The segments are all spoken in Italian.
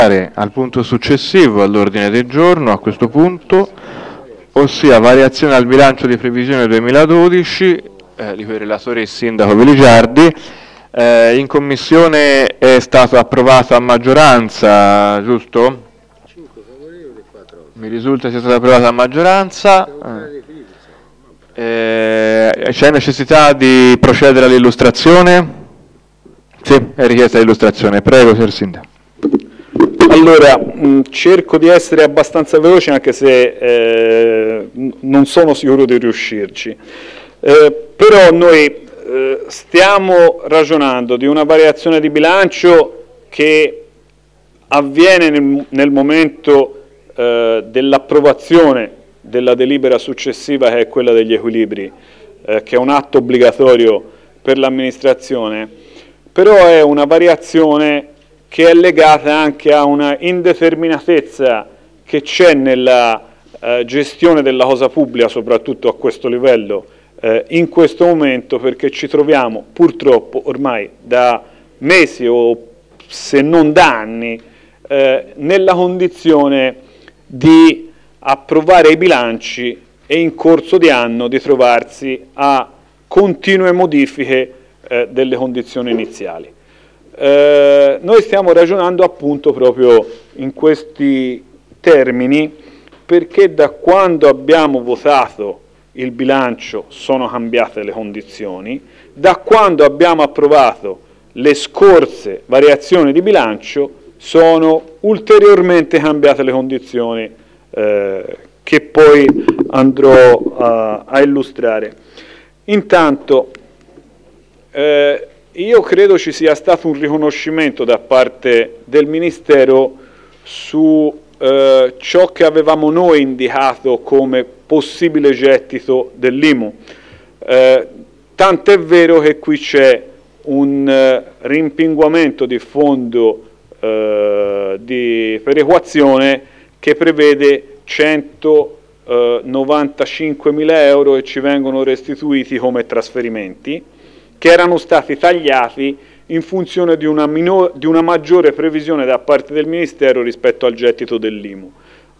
al punto successivo all'ordine del giorno, a questo punto, ossia variazione al bilancio di previsione 2012, di cui il relatore è il sindaco Veligiardi. In commissione è stato approvato a maggioranza, giusto? 5 favorevoli, 4. Mi risulta sia stato approvato a maggioranza. C'è necessità di procedere all'illustrazione? Sì, è richiesta l'illustrazione. Prego, signor sindaco. Allora, cerco di essere abbastanza veloce anche se non sono sicuro di riuscirci. Però noi stiamo ragionando di una variazione di bilancio che avviene nel momento dell'approvazione della delibera successiva, che è quella degli equilibri, che è un atto obbligatorio per l'amministrazione, però è una variazione che è legata anche a una indeterminatezza che c'è nella gestione della cosa pubblica, soprattutto a questo livello, in questo momento, perché ci troviamo purtroppo ormai da mesi o se non da anni nella condizione di approvare i bilanci e in corso di anno di trovarsi a continue modifiche delle condizioni iniziali. Noi stiamo ragionando appunto proprio in questi termini, perché da quando abbiamo votato il bilancio sono cambiate le condizioni, da quando abbiamo approvato le scorse variazioni di bilancio sono ulteriormente cambiate le condizioni che poi andrò a illustrare. Intanto io credo ci sia stato un riconoscimento da parte del Ministero su ciò che avevamo noi indicato come possibile gettito dell'IMU. Tant'è vero che qui c'è un rimpinguamento di fondo di perequazione che prevede 195.000 euro e ci vengono restituiti come trasferimenti, che erano stati tagliati in funzione di una maggiore previsione da parte del Ministero rispetto al gettito dell'IMU.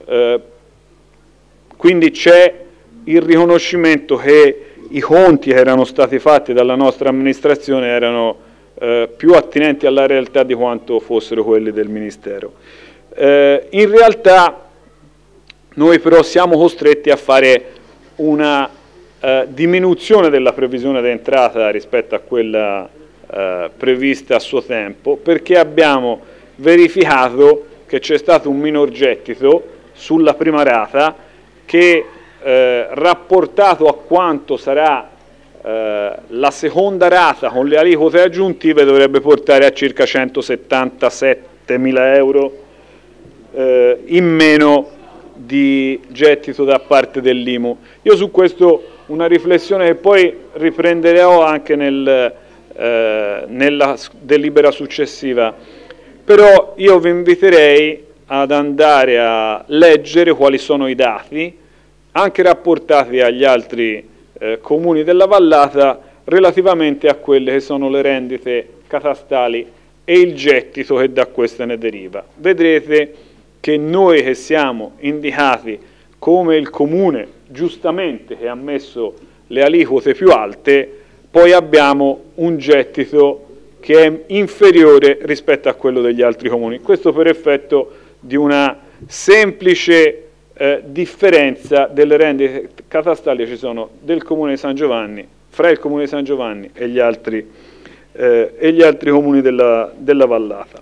Quindi c'è il riconoscimento che i conti che erano stati fatti dalla nostra amministrazione erano più attinenti alla realtà di quanto fossero quelli del Ministero. In realtà noi però siamo costretti a fare una diminuzione della previsione d'entrata rispetto a quella prevista a suo tempo, perché abbiamo verificato che c'è stato un minor gettito sulla prima rata che rapportato a quanto sarà la seconda rata con le aliquote aggiuntive dovrebbe portare a circa 177.000 euro in meno di gettito da parte dell'IMU. Io su questo una riflessione che poi riprenderò anche nella delibera successiva, però io vi inviterei ad andare a leggere quali sono i dati, anche rapportati agli altri comuni della vallata, relativamente a quelle che sono le rendite catastali e il gettito che da queste ne deriva. Vedrete che noi che siamo indicati come il comune giustamente che ha messo le aliquote più alte, poi abbiamo un gettito che è inferiore rispetto a quello degli altri comuni. Questo per effetto di una semplice differenza delle rendite catastali che ci sono del Comune di San Giovanni, fra il Comune di San Giovanni e gli altri comuni della vallata.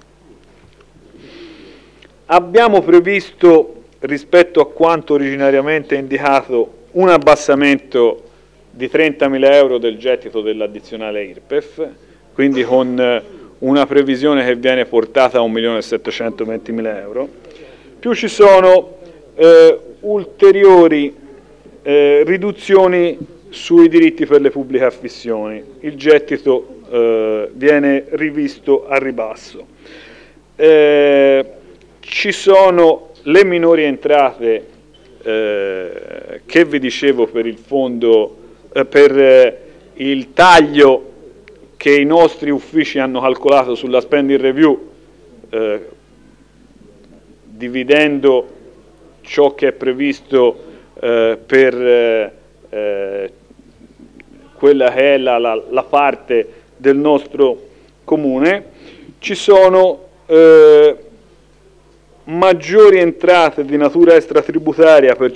Abbiamo previsto, rispetto a quanto originariamente indicato, un abbassamento di 30.000 euro del gettito dell'addizionale IRPEF, quindi con una previsione che viene portata a 1.720.000 euro, più ci sono ulteriori riduzioni sui diritti per le pubbliche affissioni. Il gettito viene rivisto a ribasso. Ci sono le minori entrate che vi dicevo per il fondo, per il taglio che i nostri uffici hanno calcolato sulla spending review, dividendo ciò che è previsto per quella che è la parte del nostro comune, ci sono maggiori entrate di natura extratributaria per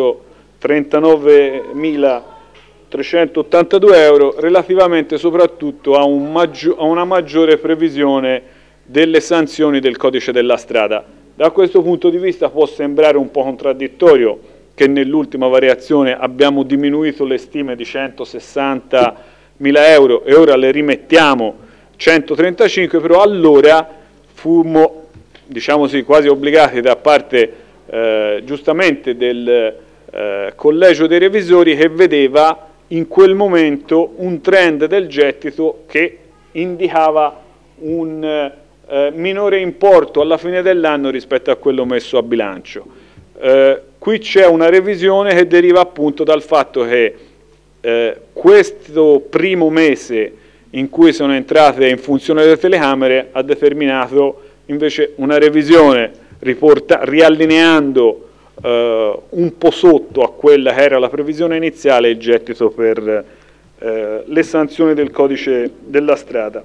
139.382 euro relativamente soprattutto a una maggiore previsione delle sanzioni del codice della strada. Da questo punto di vista può sembrare un po' contraddittorio che nell'ultima variazione abbiamo diminuito le stime di 160.000 euro e ora le rimettiamo 135, però allora fummo, diciamo sì, quasi obbligati da parte giustamente del collegio dei revisori, che vedeva in quel momento un trend del gettito che indicava un minore importo alla fine dell'anno rispetto a quello messo a bilancio. Qui c'è una revisione che deriva appunto dal fatto che questo primo mese in cui sono entrate in funzione le telecamere ha determinato invece una revisione riallineando un po' sotto a quella che era la previsione iniziale il gettito per le sanzioni del codice della strada.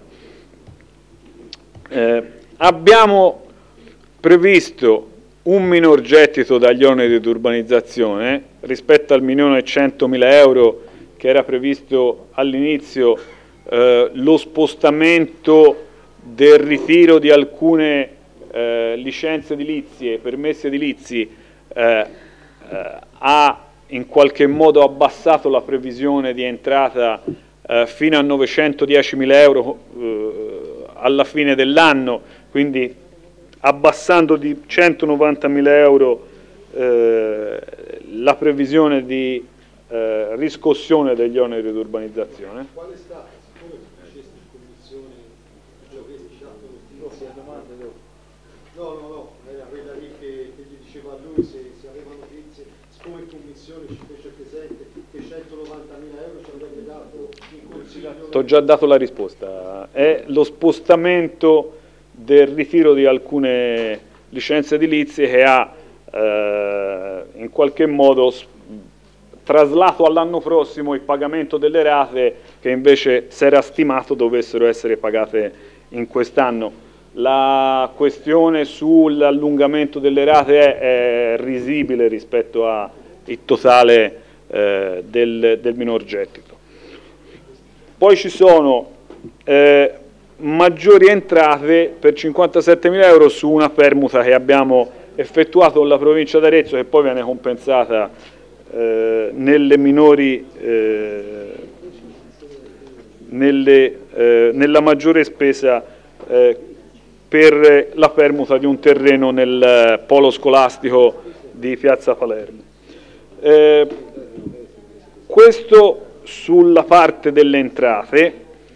Abbiamo previsto un minor gettito dagli oneri di urbanizzazione rispetto al 1.100.000 euro che era previsto all'inizio. Lo spostamento del ritiro di alcune licenze edilizie, permessi edilizi, ha in qualche modo abbassato la previsione di entrata fino a 910.000 euro alla fine dell'anno, quindi abbassando di 190.000 euro la previsione di riscossione degli oneri di urbanizzazione. Qual è stato, siccome faceste in commissione, cioè avete dato notizie a domande? No, era quella lì che gli diceva a lui se aveva notizie, siccome in commissione ci fece presente che 190.000 euro ci avrebbe dato in consiglio. Ti ho già dato la risposta, è lo spostamento del ritiro di alcune licenze edilizie che ha in qualche modo traslato all'anno prossimo il pagamento delle rate che invece si era stimato dovessero essere pagate in quest'anno. La questione sull'allungamento delle rate è risibile rispetto al totale del minor gettito. Poi ci sono maggiori entrate per 57.000 euro su una permuta che abbiamo effettuato con la provincia d'Arezzo, che poi viene compensata nella maggiore spesa per la permuta di un terreno nel polo scolastico di Piazza Palermo. Questo sulla parte delle entrate,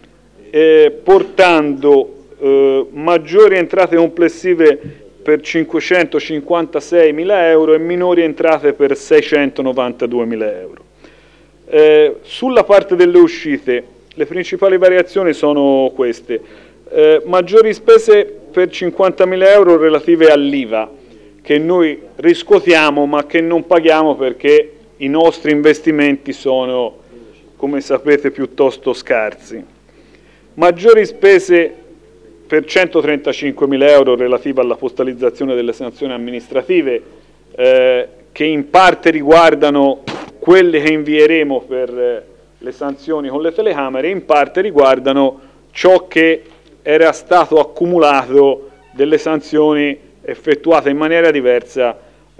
portando maggiori entrate complessive per 556.000 euro e minori entrate per 692.000 euro. Sulla parte delle uscite, le principali variazioni sono queste. Maggiori spese per 50.000 euro relative all'IVA, che noi riscuotiamo ma che non paghiamo perché i nostri investimenti sono, come sapete, piuttosto scarsi. Maggiori spese per 135.000 euro relative alla postalizzazione delle sanzioni amministrative, che in parte riguardano quelle che invieremo per le sanzioni con le telecamere, in parte riguardano ciò che era stato accumulato delle sanzioni effettuate in maniera diversa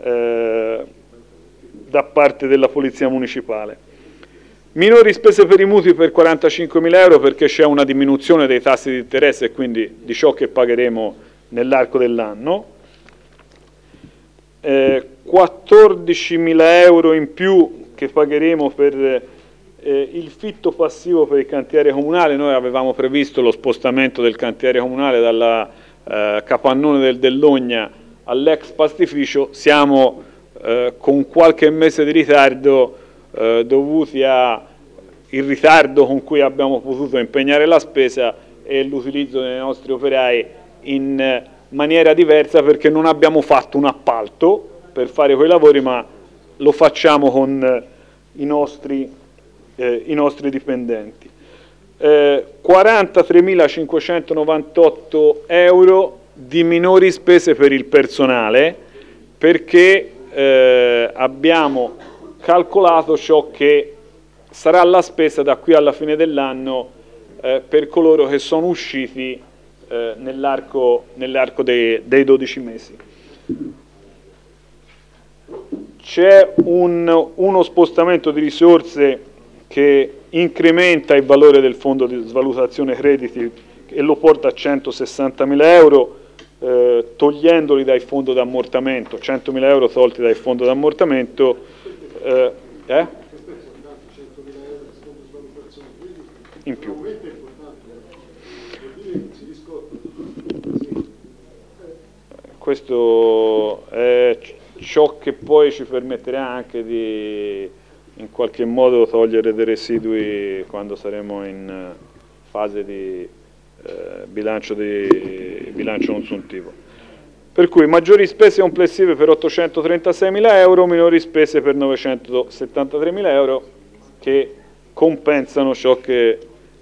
da parte della Polizia Municipale. Minori spese per i mutui per 45.000 euro perché c'è una diminuzione dei tassi di interesse e quindi di ciò che pagheremo nell'arco dell'anno. 14.000 euro in più che pagheremo per il fitto passivo per il cantiere comunale. Noi avevamo previsto lo spostamento del cantiere comunale dalla capannone del Dell'Ogna all'ex pastificio. Siamo con qualche mese di ritardo dovuti al ritardo con cui abbiamo potuto impegnare la spesa e l'utilizzo dei nostri operai in maniera diversa, perché non abbiamo fatto un appalto per fare quei lavori, ma lo facciamo con i nostri dipendenti. 43.598 euro di minori spese per il personale, perché abbiamo calcolato ciò che sarà la spesa da qui alla fine dell'anno per coloro che sono usciti nell'arco dei 12 mesi. C'è uno spostamento di risorse che incrementa il valore del fondo di svalutazione crediti e lo porta a 160.000 euro, togliendoli dal fondo d'ammortamento, 100.000 euro tolti dal fondo d'ammortamento. In più. Questo è ciò che poi ci permetterà anche di in qualche modo togliere dei residui quando saremo in fase di bilancio consuntivo. Per cui maggiori spese complessive per 836.000 euro, minori spese per 973.000 euro, che compensano ciò che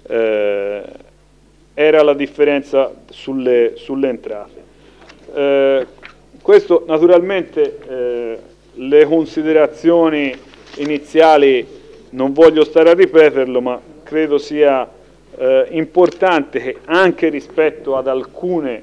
era la differenza sulle entrate. Questo naturalmente le considerazioni iniziali non voglio stare a ripeterlo, ma credo sia importante che anche rispetto ad alcune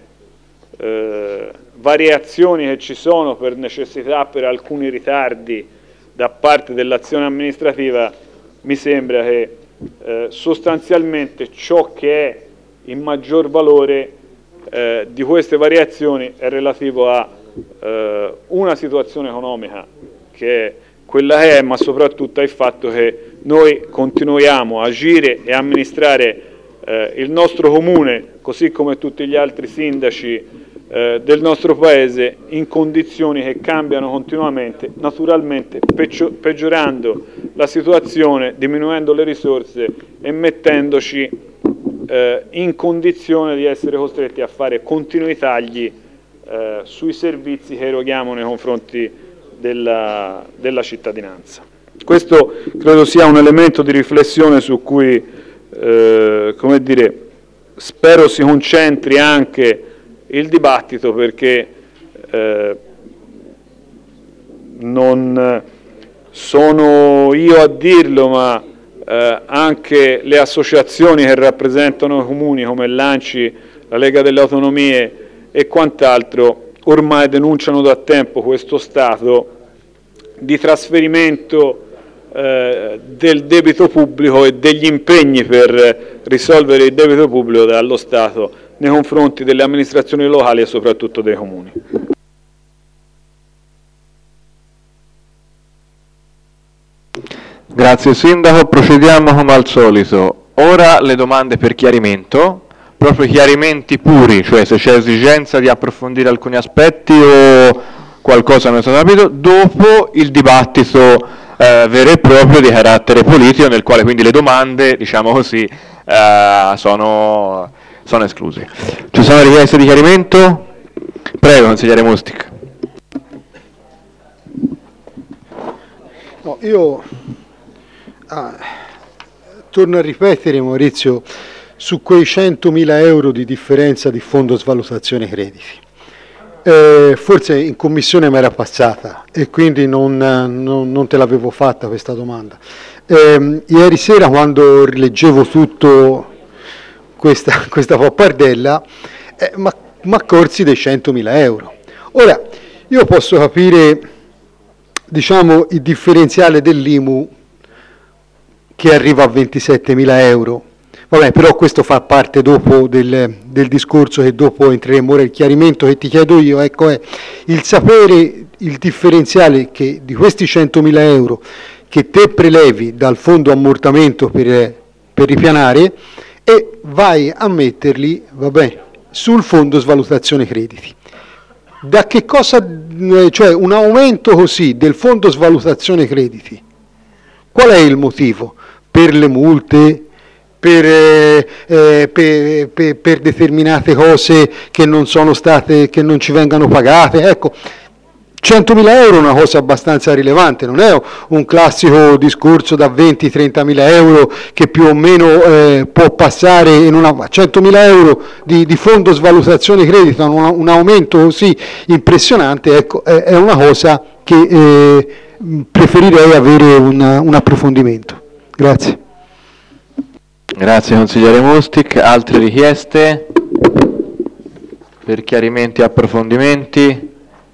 variazioni che ci sono per necessità, per alcuni ritardi da parte dell'azione amministrativa, mi sembra che sostanzialmente ciò che è il maggior valore di queste variazioni è relativo a una situazione economica che è quella che è, ma soprattutto al fatto che noi continuiamo a agire e amministrare il nostro comune, così come tutti gli altri sindaci del nostro paese, in condizioni che cambiano continuamente, naturalmente peggiorando la situazione, diminuendo le risorse e mettendoci in condizione di essere costretti a fare continui tagli sui servizi che eroghiamo nei confronti della cittadinanza. Questo credo sia un elemento di riflessione su cui, come dire, spero si concentri anche il dibattito, perché non sono io a dirlo, ma anche le associazioni che rappresentano i comuni come l'ANCI, la Lega delle Autonomie e quant'altro ormai denunciano da tempo questo stato di trasferimento del debito pubblico e degli impegni per risolvere il debito pubblico dallo Stato nei confronti delle amministrazioni locali e soprattutto dei comuni. Grazie Sindaco, procediamo come al solito. Ora le domande per chiarimento, proprio chiarimenti puri, cioè se c'è esigenza di approfondire alcuni aspetti o qualcosa non è stato capito, dopo il dibattito vero e proprio di carattere politico, nel quale quindi le domande, diciamo così, sono escluse. Ci sono richieste di chiarimento? Prego, consigliere Mustic. No, io torno a ripetere, Maurizio, su quei 100.000 euro di differenza di fondo svalutazione crediti. Forse in commissione mi era passata e quindi non te l'avevo fatta questa domanda. Ieri sera, quando rileggevo tutto questa pappardella, mi accorsi dei 100.000 euro. Ora, io posso capire, diciamo, il differenziale dell'IMU che arriva a 27.000 euro. Vabbè, però questo fa parte dopo del discorso che dopo entreremo. Ora il chiarimento che ti chiedo io, ecco, è il sapere il differenziale che di questi 100.000 euro che te prelevi dal fondo ammortamento per ripianare e vai a metterli, vabbè, sul fondo svalutazione crediti. Da che cosa, cioè un aumento così del fondo svalutazione crediti, qual è il motivo? Per le multe? per determinate cose che non sono state, che non ci vengano pagate. Ecco, 100.000 euro è una cosa abbastanza rilevante, non è un classico discorso da 20-30.000 euro che più o meno può passare in una... 100.000 euro di fondo svalutazione credito, un aumento così impressionante, ecco, è una cosa che preferirei avere un approfondimento. Grazie. Grazie consigliere Mustic. Altre richieste per chiarimenti e approfondimenti?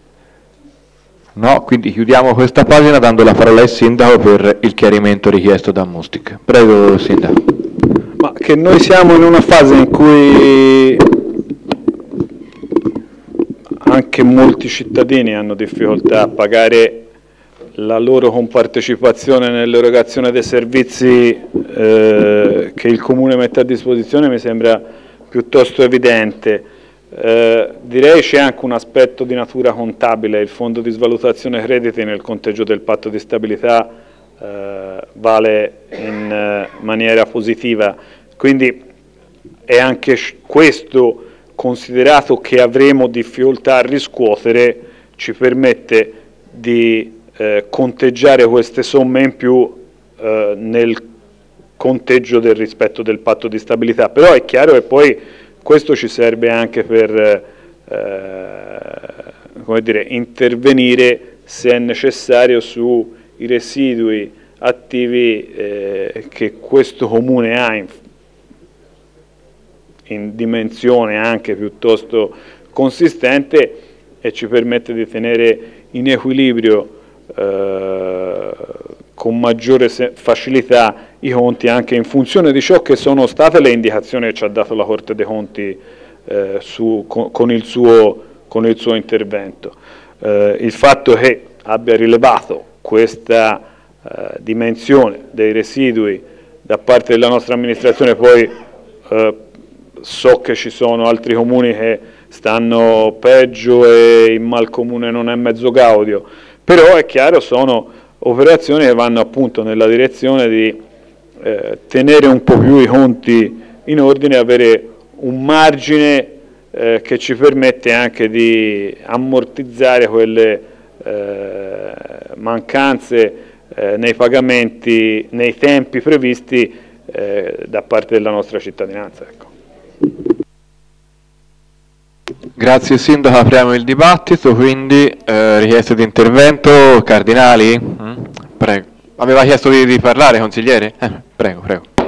No, quindi chiudiamo questa pagina dando la parola al sindaco per il chiarimento richiesto da Mustic. Prego sindaco. Ma che noi siamo in una fase in cui anche molti cittadini hanno difficoltà a pagare la loro compartecipazione nell'erogazione dei servizi che il Comune mette a disposizione, mi sembra piuttosto evidente. Direi c'è anche un aspetto di natura contabile. Il fondo di svalutazione crediti nel conteggio del patto di stabilità vale in maniera positiva, quindi è anche questo, considerato che avremo difficoltà a riscuotere, ci permette di conteggiare queste somme in più nel conteggio del rispetto del patto di stabilità. Però è chiaro che poi questo ci serve anche per come dire, intervenire se è necessario sui residui attivi che questo Comune ha in dimensione anche piuttosto consistente, e ci permette di tenere in equilibrio con maggiore facilità i conti, anche in funzione di ciò che sono state le indicazioni che ci ha dato la Corte dei Conti con il suo intervento. Il fatto che abbia rilevato questa dimensione dei residui da parte della nostra amministrazione, poi so che ci sono altri comuni che stanno peggio e il malcomune non è mezzo gaudio, però è chiaro, sono operazioni che vanno appunto nella direzione di tenere un po' più i conti in ordine, avere un margine che ci permette anche di ammortizzare quelle mancanze nei pagamenti, nei tempi previsti da parte della nostra cittadinanza. Ecco. Grazie sindaco, apriamo il dibattito, quindi richiesta di intervento, Cardinali? Prego. Aveva chiesto di parlare, consigliere? Prego.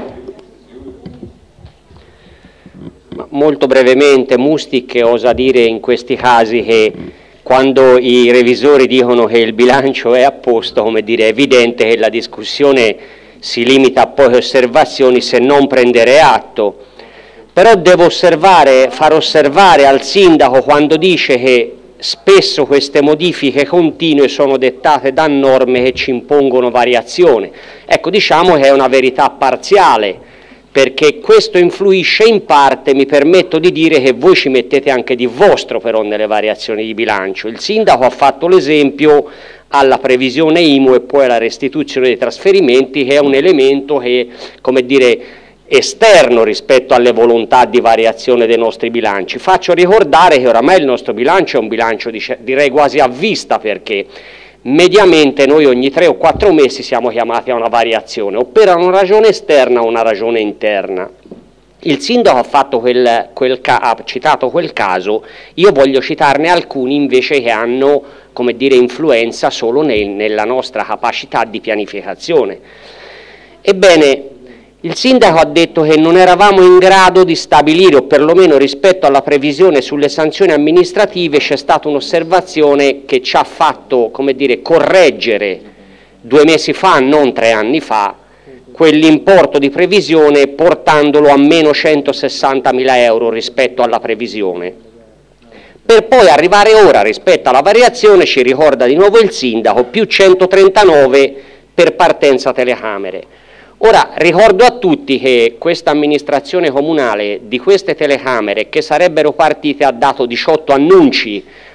Molto brevemente, Mustic osa dire in questi casi che quando i revisori dicono che il bilancio è a posto, come dire, è evidente che la discussione si limita a poche osservazioni, se non prendere atto. Però devo far osservare al sindaco, quando dice che spesso queste modifiche continue sono dettate da norme che ci impongono variazione. Ecco, diciamo che è una verità parziale, perché questo influisce in parte, mi permetto di dire che voi ci mettete anche di vostro però nelle variazioni di bilancio. Il sindaco ha fatto l'esempio alla previsione IMU e poi alla restituzione dei trasferimenti, che è un elemento che, come dire, esterno rispetto alle volontà di variazione dei nostri bilanci. Faccio ricordare che oramai il nostro bilancio è un bilancio direi quasi a vista, perché mediamente noi ogni 3 o 4 mesi siamo chiamati a una variazione, o per una ragione esterna o una ragione interna. Il sindaco ha fatto ha citato quel caso, io voglio citarne alcuni invece che hanno, come dire, influenza solo nella nostra capacità di pianificazione. Ebbene, il sindaco ha detto che non eravamo in grado di stabilire, o perlomeno rispetto alla previsione sulle sanzioni amministrative c'è stata un'osservazione che ci ha fatto, come dire, correggere 2 mesi fa, non 3 anni fa, quell'importo di previsione portandolo a meno 160.000 euro rispetto alla previsione. Per poi arrivare ora, rispetto alla variazione, ci ricorda di nuovo il sindaco, più 139 per partenza telecamere. Ora, ricordo a tutti che questa amministrazione comunale di queste telecamere, che sarebbero partite, ha dato 18 annunci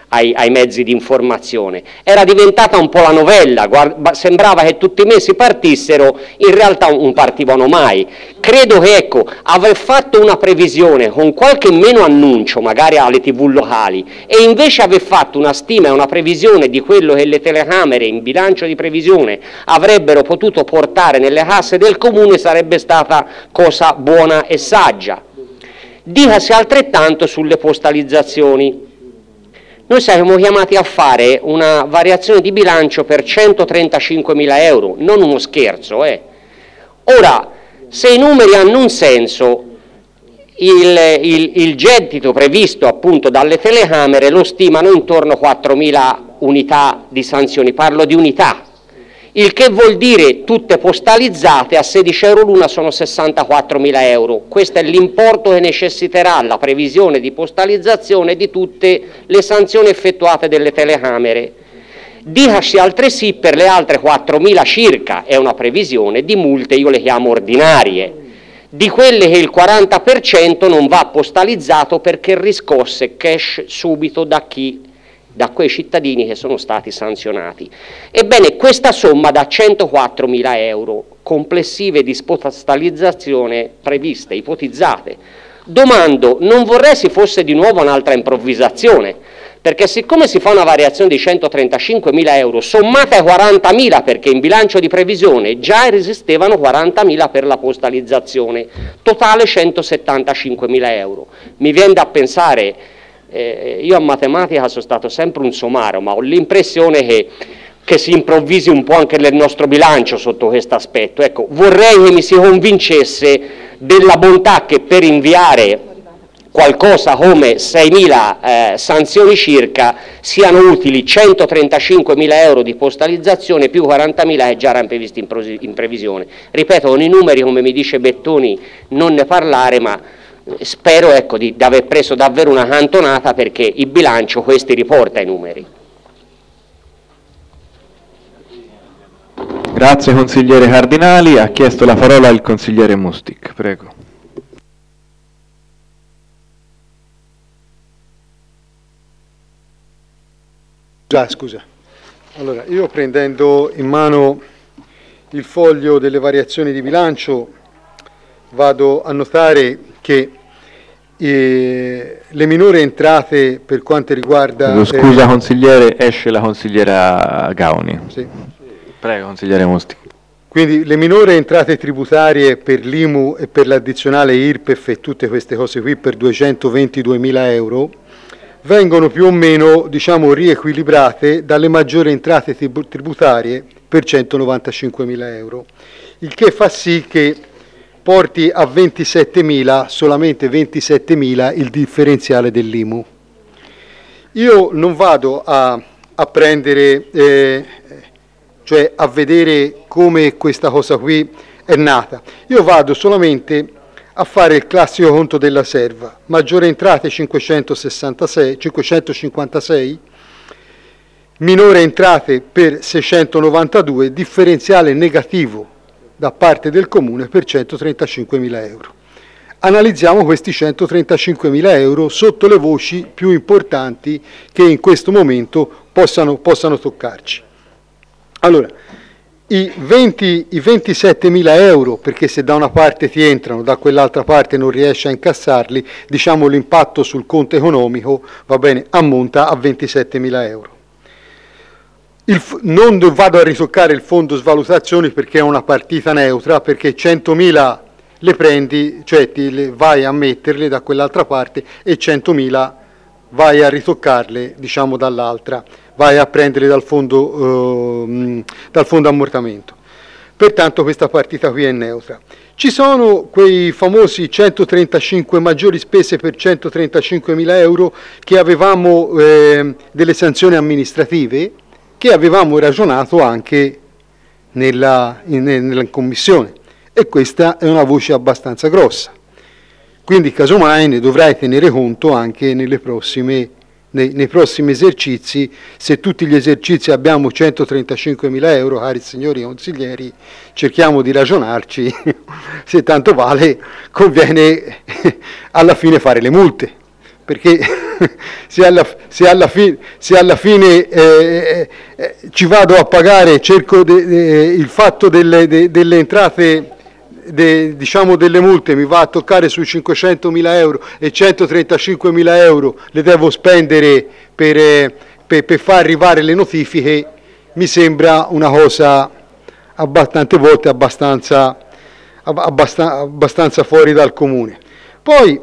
ai mezzi di informazione. Era diventata un po' la novella, sembrava che tutti i mesi partissero, in realtà non partivano mai. Credo che, ecco, aver fatto una previsione con qualche meno annuncio, magari alle TV locali, e invece aver fatto una stima e una previsione di quello che le telecamere in bilancio di previsione avrebbero potuto portare nelle casse del comune sarebbe stata cosa buona e saggia. Dicasi altrettanto sulle postalizzazioni. Noi saremo chiamati a fare una variazione di bilancio per 135.000 euro, non uno scherzo. Ora, se i numeri hanno un senso, il gettito previsto appunto dalle telecamere lo stimano intorno a 4.000 unità di sanzioni, parlo di unità, il che vuol dire tutte postalizzate a 16 euro l'una sono 64.000 euro. Questo è l'importo che necessiterà la previsione di postalizzazione di tutte le sanzioni effettuate dalle telecamere. Dicasi altresì per le altre 4.000 circa, è una previsione di multe, io le chiamo ordinarie, di quelle che il 40% non va postalizzato perché riscosse cash subito da quei cittadini che sono stati sanzionati. Ebbene, questa somma da 104.000 euro complessive di postalizzazione previste, ipotizzate. Domando, non vorrei si fosse di nuovo un'altra improvvisazione, perché siccome si fa una variazione di 135.000 euro sommata ai 40.000, perché in bilancio di previsione già resistevano 40.000 per la postalizzazione, totale 175.000 euro. Mi viene da pensare, io a matematica sono stato sempre un somaro, ma ho l'impressione che si improvvisi un po' anche nel nostro bilancio sotto questo aspetto. Ecco, vorrei che mi si convincesse della bontà che per inviare qualcosa come 6.000 sanzioni circa siano utili 135.000 euro di postalizzazione più 40.000 che già erano previsti in previsione. Ripeto, con i numeri, come mi dice Bettoni, non ne parlare, ma spero, ecco, di aver preso davvero una cantonata, perché il bilancio questi riporta i numeri. Grazie consigliere Cardinali. Ha chiesto la parola il consigliere Mustic, prego. Scusa. Allora, io prendendo in mano il foglio delle variazioni di bilancio vado a notare che le minori entrate per quanto riguarda... Scusa consigliere, esce la consigliera Gauni. Sì. Prego consigliere Mustic. Quindi le minori entrate tributarie per l'IMU e per l'addizionale IRPEF e tutte queste cose qui per 222.000 euro vengono più o meno, diciamo, riequilibrate dalle maggiori entrate tributarie per 195.000 euro, il che fa sì che porti a 27.000, solamente 27.000 il differenziale dell'IMU. Io non vado a prendere, cioè a vedere come questa cosa qui è nata, io vado solamente a fare il classico conto della serva, maggiore entrate 556, minore entrate per 692, differenziale negativo da parte del Comune per 135.000 euro. Analizziamo questi 135.000 euro sotto le voci più importanti che in questo momento possano toccarci. Allora, i 27.000 euro, perché se da una parte ti entrano, da quell'altra parte non riesci a incassarli, diciamo l'impatto sul conto economico, va bene, ammonta a 27.000 euro. Non vado a ritoccare il fondo svalutazioni perché è una partita neutra, perché 100.000 le prendi, cioè vai a metterle da quell'altra parte e 100.000 vai a ritoccarle, diciamo, dall'altra, vai a prenderle dal fondo ammortamento. Pertanto questa partita qui è neutra. Ci sono quei famosi 135 maggiori spese per 135.000 euro che avevamo delle sanzioni amministrative, che avevamo ragionato anche nella commissione, e questa è una voce abbastanza grossa. Quindi casomai ne dovrai tenere conto anche nei prossimi esercizi. Se tutti gli esercizi abbiamo 135.000 euro, cari signori consiglieri, cerchiamo di ragionarci, se tanto vale conviene alla fine fare le multe, perché se alla fine ci vado a pagare, cerco il fatto delle entrate, diciamo delle multe, mi va a toccare sui 500.000 euro e 135.000 euro le devo spendere per far arrivare le notifiche, mi sembra una cosa tante volte abbastanza fuori dal comune. Poi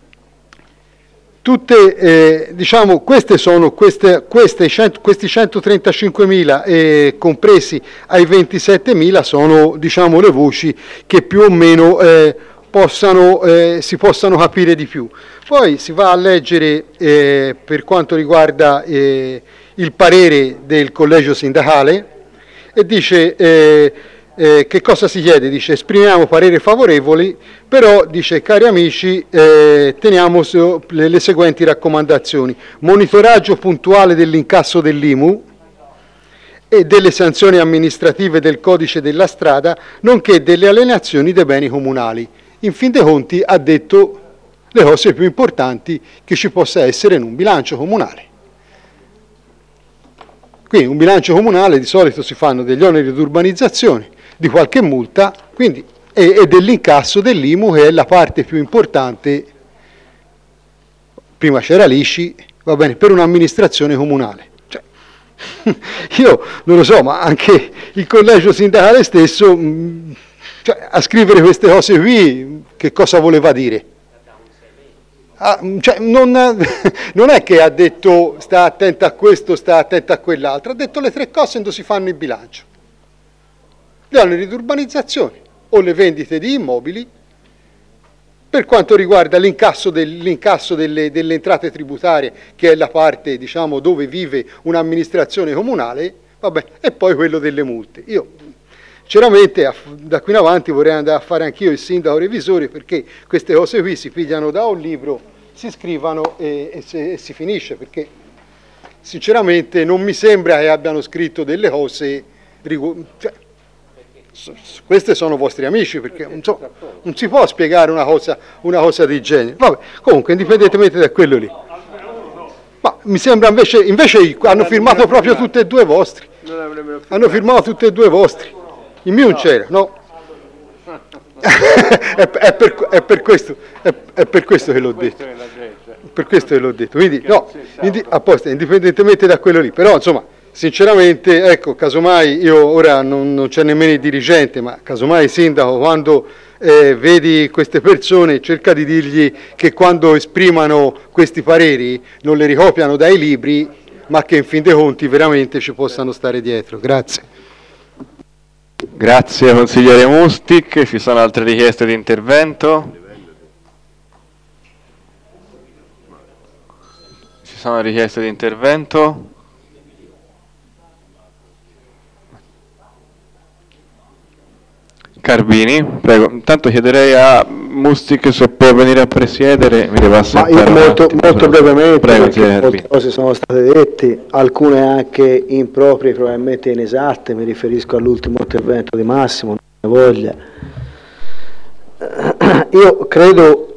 diciamo, questi 135.000 compresi ai 27.000 sono, diciamo, le voci che più o meno si possano capire di più. Poi si va a leggere per quanto riguarda il parere del collegio sindacale e dice che cosa si chiede? Dice: esprimiamo pareri favorevoli, però dice: cari amici, teniamo le seguenti raccomandazioni: monitoraggio puntuale dell'incasso dell'IMU e delle sanzioni amministrative del codice della strada, nonché delle alienazioni dei beni comunali. In fin dei conti ha detto le cose più importanti che ci possa essere in un bilancio comunale. Quindi un bilancio comunale di solito si fanno degli oneri di urbanizzazione, di qualche multa, quindi, e dell'incasso dell'IMU, che è la parte più importante. Prima c'era l'ICI, va bene, per un'amministrazione comunale. Cioè, io non lo so, ma anche il collegio sindacale stesso, cioè, a scrivere queste cose qui, che cosa voleva dire? Cioè, non è che ha detto sta attento a questo, sta attento a quell'altro, ha detto le tre cose quando si fanno il bilancio: gli oneri di urbanizzazione o le vendite di immobili, per quanto riguarda l'incasso delle entrate tributarie, che è la parte, diciamo, dove vive un'amministrazione comunale, vabbè, e poi quello delle multe. Io sinceramente da qui in avanti vorrei andare a fare anch'io il sindaco revisore, perché queste cose qui si pigliano da un libro, si scrivano e si finisce, perché sinceramente non mi sembra che abbiano scritto delle cose, cioè, questi sono vostri amici, perché non si può spiegare una cosa del genere. Vabbè, comunque, indipendentemente da quello lì, ma mi sembra invece hanno firmato proprio tutte e due vostri, hanno firmato tutte e due vostri. Il mio non c'era, no? è per questo che l'ho detto. Per questo che l'ho detto. Quindi, no, apposta, indipendentemente da quello lì. Però, insomma, sinceramente, ecco, casomai, io ora non c'è nemmeno il dirigente, ma casomai il sindaco, quando vedi queste persone, cerca di dirgli che quando esprimano questi pareri non le ricopiano dai libri, ma che in fin dei conti veramente ci possano stare dietro. Grazie. Grazie consigliere Mustic. Ci sono altre richieste di intervento? Ci sono richieste di intervento? Carbini, prego. Intanto chiederei a Mustic se può venire a presiedere, mi ripassa il parola. Molto brevemente, prego, perché molte cose sono state dette, alcune anche improprie, probabilmente inesatte. Mi riferisco all'ultimo intervento di Massimo, non ne voglia. Io credo,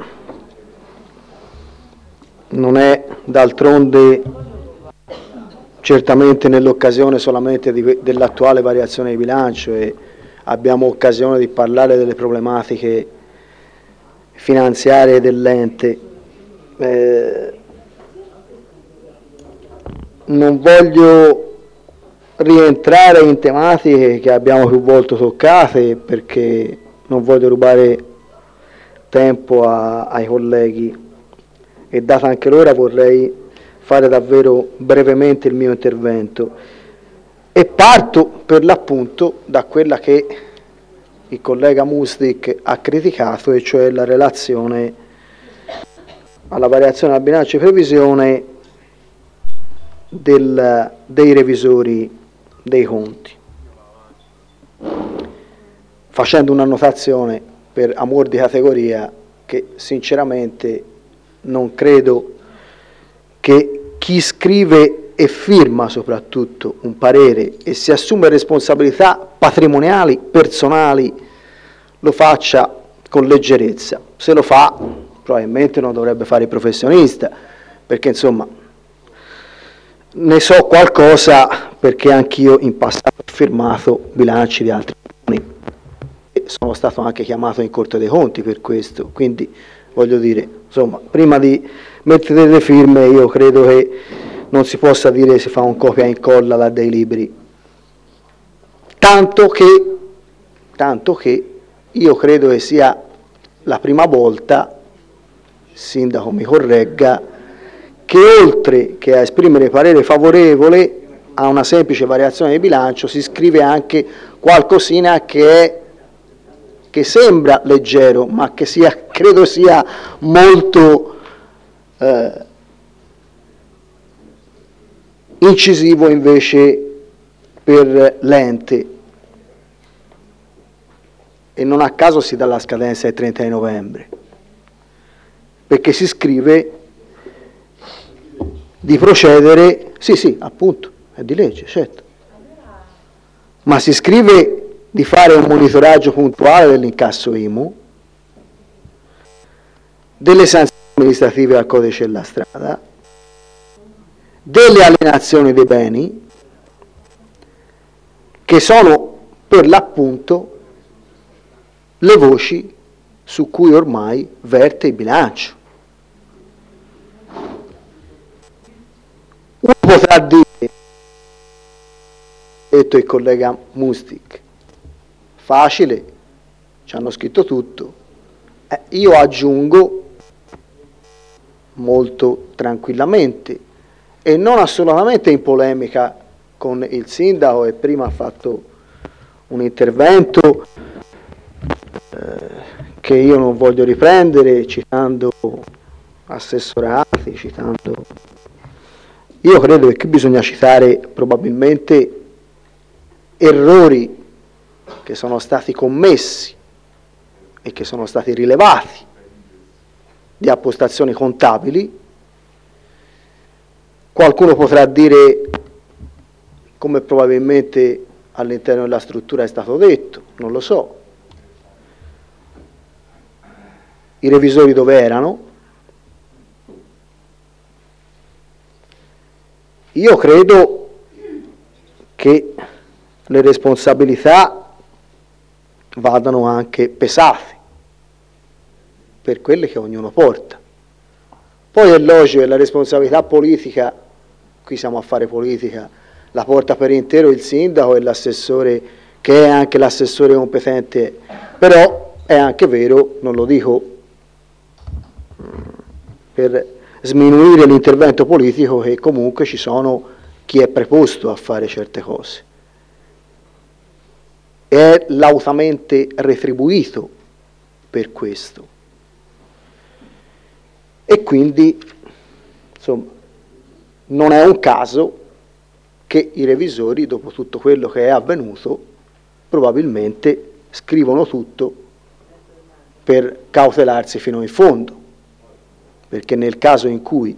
non è d'altronde certamente nell'occasione solamente dell'attuale variazione di bilancio, e abbiamo occasione di parlare delle problematiche finanziarie dell'ente. Non voglio rientrare in tematiche che abbiamo più volte toccate, perché non voglio rubare tempo ai colleghi, e data anche l'ora vorrei fare davvero brevemente il mio intervento. E parto per l'appunto da quella che il collega Mustic ha criticato, e cioè la relazione alla variazione al bilancio di previsione dei revisori dei conti, facendo una notazione per amor di categoria che sinceramente non credo che chi scrive e firma soprattutto un parere e si assume responsabilità patrimoniali, personali, lo faccia con leggerezza. Se lo fa, probabilmente non dovrebbe fare il professionista, perché insomma ne so qualcosa, perché anch'io in passato ho firmato bilanci di altri comuni e sono stato anche chiamato in Corte dei Conti per questo, quindi voglio dire, insomma, prima di mettere le firme io credo che non si possa dire si fa un copia e incolla da dei libri, tanto che io credo che sia la prima volta, il sindaco mi corregga, che oltre che a esprimere parere favorevole a una semplice variazione di bilancio si scrive anche qualcosina che sembra leggero, ma che credo sia molto incisivo invece per l'ente, e non a caso si dà la scadenza del 30 di novembre, perché si scrive di procedere, sì, appunto, è di legge, certo, ma si scrive di fare un monitoraggio puntuale dell'incasso IMU, delle sanzioni amministrative al codice della strada, delle alienazioni dei beni, che sono per l'appunto le voci su cui ormai verte il bilancio. Uno potrà dire, detto il collega Mustic, facile, ci hanno scritto tutto. Io aggiungo molto tranquillamente e non assolutamente in polemica con il sindaco, e prima ha fatto un intervento che io non voglio riprendere citando assessorati, io credo che qui bisogna citare probabilmente errori che sono stati commessi e che sono stati rilevati di appostazioni contabili. Qualcuno potrà dire, come probabilmente all'interno della struttura è stato detto, non lo so, i revisori dove erano? Io credo che le responsabilità vadano anche pesate per quelle che ognuno porta. Poi è logico che la responsabilità politica, qui siamo a fare politica, la porta per intero il sindaco e l'assessore, che è anche l'assessore competente, però è anche vero, non lo dico per sminuire l'intervento politico, che comunque ci sono chi è preposto a fare certe cose, è lautamente retribuito per questo, e quindi insomma non è un caso che i revisori, dopo tutto quello che è avvenuto, probabilmente scrivono tutto per cautelarsi fino in fondo, perché nel caso in cui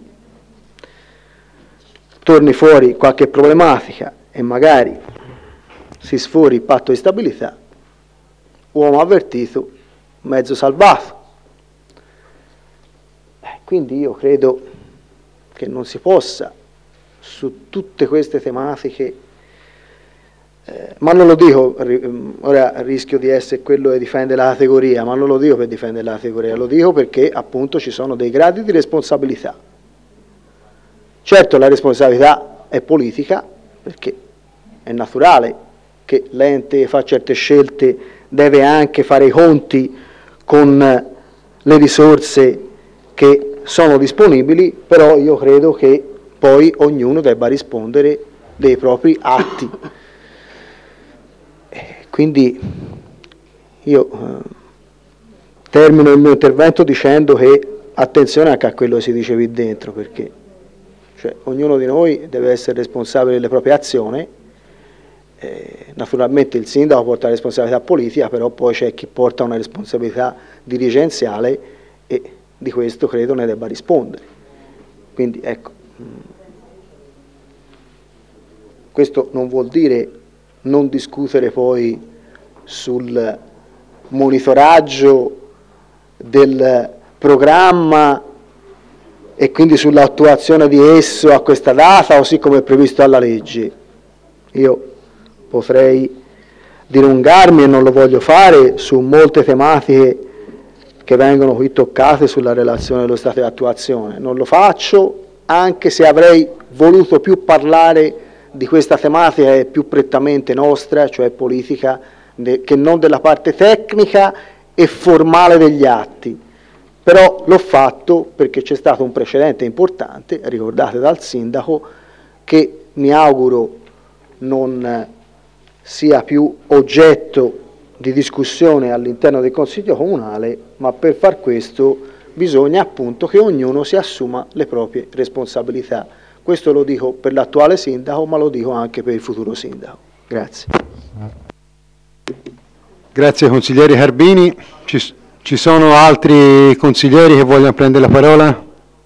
torni fuori qualche problematica e magari si sfori il patto di stabilità, uomo avvertito, mezzo salvato. Quindi io credo che non si possa, su tutte queste tematiche, ma non lo dico, ora rischio di essere quello che difende la categoria, ma non lo dico per difendere la categoria, lo dico perché appunto ci sono dei gradi di responsabilità. Certo, la responsabilità è politica, perché è naturale che l'ente fa certe scelte, deve anche fare i conti con le risorse che sono disponibili, però io credo che poi ognuno debba rispondere dei propri atti. Quindi io termino il mio intervento dicendo che attenzione anche a quello che si dice qui dentro, perché ognuno di noi deve essere responsabile delle proprie azioni. Naturalmente il sindaco porta la responsabilità politica, però poi c'è chi porta una responsabilità dirigenziale e di questo credo ne debba rispondere. Quindi ecco, questo non vuol dire non discutere poi sul monitoraggio del programma e quindi sull'attuazione di esso a questa data, così come è previsto dalla legge. Io potrei dilungarmi, e non lo voglio fare, su molte tematiche che vengono qui toccate sulla relazione dello stato di attuazione. Non lo faccio, anche se avrei voluto più parlare di questa tematica che è più prettamente nostra, cioè politica, che non della parte tecnica e formale degli atti. Però l'ho fatto perché c'è stato un precedente importante, ricordate dal sindaco, che mi auguro non sia più oggetto di discussione all'interno del Consiglio Comunale, ma per far questo bisogna appunto che ognuno si assuma le proprie responsabilità. Questo lo dico per l'attuale sindaco, ma lo dico anche per il futuro sindaco. Grazie. Grazie consigliere Carbini. Ci sono altri consiglieri che vogliono prendere la parola?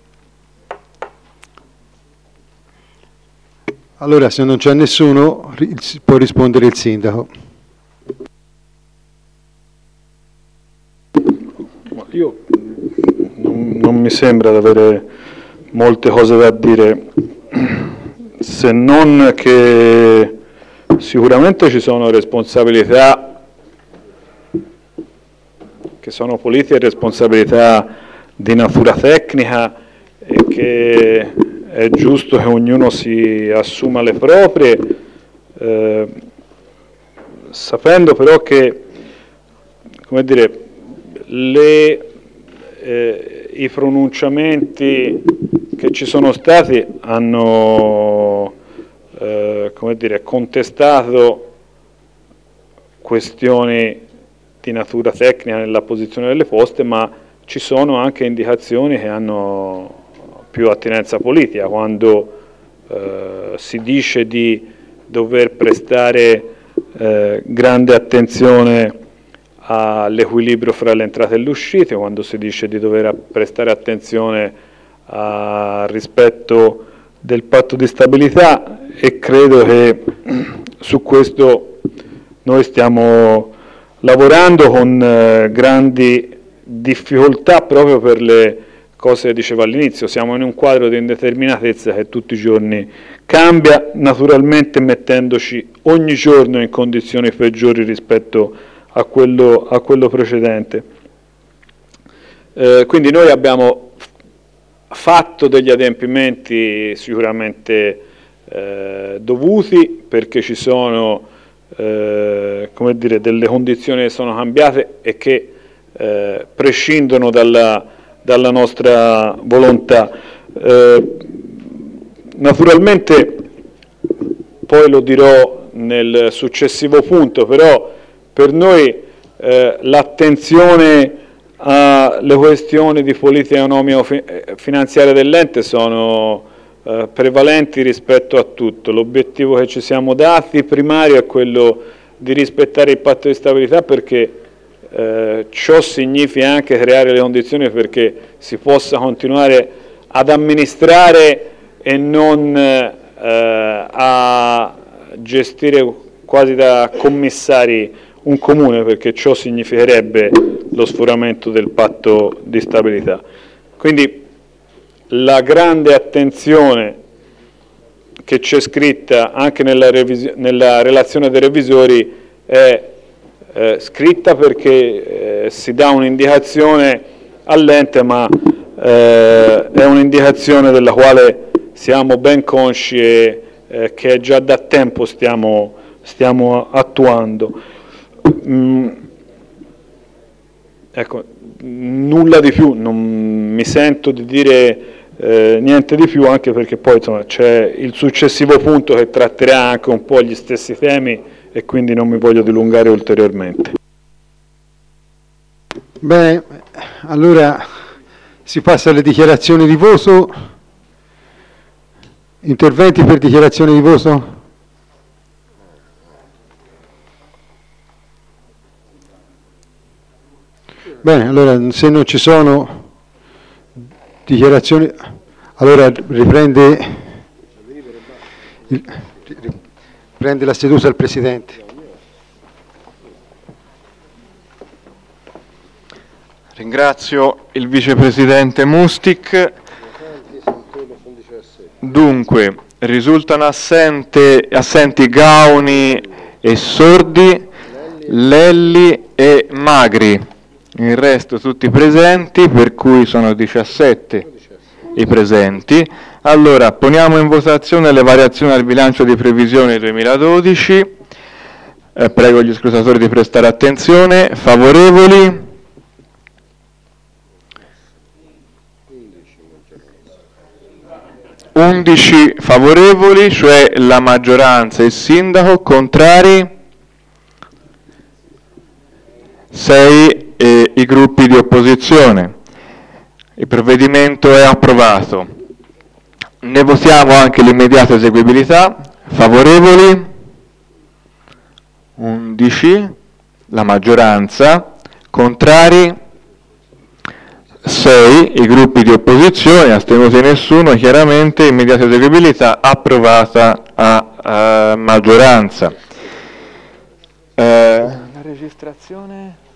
Allora, se non c'è nessuno, può rispondere il sindaco. Io non mi sembra di avere molte cose da dire, se non che sicuramente ci sono responsabilità che sono politiche e responsabilità di natura tecnica e che è giusto che ognuno si assuma le proprie, sapendo però che, come dire, i pronunciamenti che ci sono stati hanno come dire, contestato questioni di natura tecnica nella posizione delle poste, ma ci sono anche indicazioni che hanno più attinenza politica, quando si dice di dover prestare grande attenzione all'equilibrio fra le entrate e le uscite, quando si dice di dover prestare attenzione al rispetto del patto di stabilità, e credo che su questo noi stiamo lavorando con grandi difficoltà proprio per le cose che dicevo all'inizio. Siamo in un quadro di indeterminatezza che tutti i giorni cambia, naturalmente mettendoci ogni giorno in condizioni peggiori rispetto a quello precedente. Quindi noi abbiamo fatto degli adempimenti sicuramente dovuti, perché ci sono come dire, delle condizioni che sono cambiate e che prescindono dalla nostra volontà. Naturalmente poi lo dirò nel successivo punto, però per noi l'attenzione alle questioni di politica economico-finanziaria dell'ente sono prevalenti rispetto a tutto. L'obiettivo che ci siamo dati primario è quello di rispettare il patto di stabilità, perché ciò significa anche creare le condizioni perché si possa continuare ad amministrare e non a gestire quasi da commissari un comune, perché ciò significherebbe lo sforamento del patto di stabilità. Quindi la grande attenzione che c'è scritta anche nella relazione dei revisori è scritta perché si dà un'indicazione all'ente, ma è un'indicazione della quale siamo ben consci e che già da tempo stiamo attuando. Ecco, nulla di più, non mi sento di dire niente di più, anche perché poi insomma, c'è il successivo punto che tratterà anche un po' gli stessi temi e quindi non mi voglio dilungare ulteriormente. Bene, allora si passa alle dichiarazioni di voto. Interventi per dichiarazione di voto? Bene, allora se non ci sono dichiarazioni, allora riprende la seduta il Presidente. Ringrazio il Vicepresidente Mustic. Dunque, risultano assenti Gauni e Sordi, Lelli e Magri. Il resto tutti presenti, per cui sono 17 i presenti. Allora, poniamo in votazione le variazioni al bilancio di previsione 2012. Prego gli scrutatori di prestare attenzione. Favorevoli? 11 favorevoli, cioè la maggioranza e il sindaco. Contrari? 6 i gruppi di opposizione. Il provvedimento è approvato. Ne votiamo anche l'immediata eseguibilità. Favorevoli? 11, la maggioranza. Contrari? 6 i gruppi di opposizione, astenuti nessuno. Chiaramente immediata eseguibilità approvata a maggioranza. La registrazione